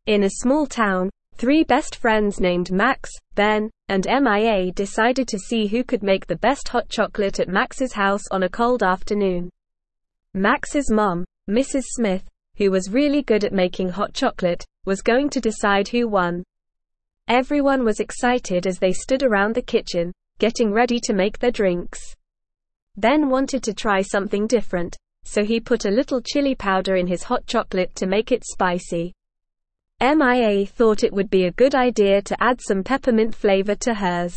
In a small town, three best friends named Max, Ben, and Mia decided to see who could make the best hot chocolate at Max's house on a cold afternoon. Max's mom, Mrs. Smith, who was really good at making hot chocolate, was going to decide who won. Everyone was excited as they stood around the kitchen, getting ready to make their drinks. Ben wanted to try something different, so he put a little chili powder in his hot chocolate to make it spicy. Mia thought it would be a good idea to add some peppermint flavor to hers.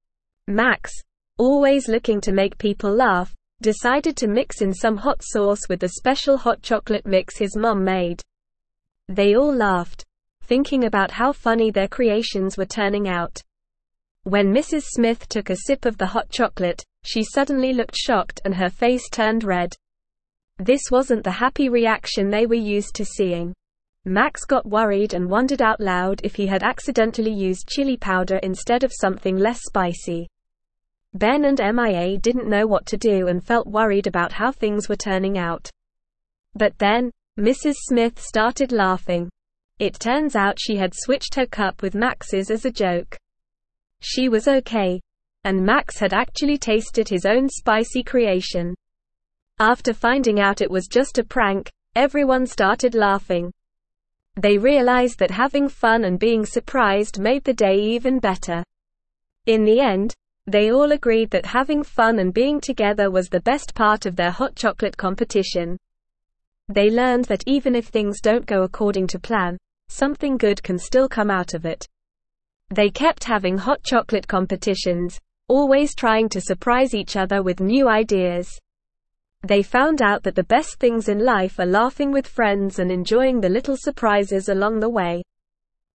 Max, always looking to make people laugh, decided to mix in some hot sauce with the special hot chocolate mix his mom made. They all laughed, thinking about how funny their creations were turning out. When Mrs. Smith took a sip of the hot chocolate, she suddenly looked shocked and her face turned red. This wasn't the happy reaction they were used to seeing. Max got worried and wondered out loud if he had accidentally used chili powder instead of something less spicy. Ben and Mia didn't know what to do and felt worried about how things were turning out. But then, Mrs. Smith started laughing. It turns out she had switched her cup with Max's as a joke. She was okay, and Max had actually tasted his own spicy creation. After finding out it was just a prank, everyone started laughing. They realized that having fun and being surprised made the day even better. In the end, they all agreed that having fun and being together was the best part of their hot chocolate competition. They learned that even if things don't go according to plan, something good can still come out of it. They kept having hot chocolate competitions, always trying to surprise each other with new ideas. They found out that the best things in life are laughing with friends and enjoying the little surprises along the way.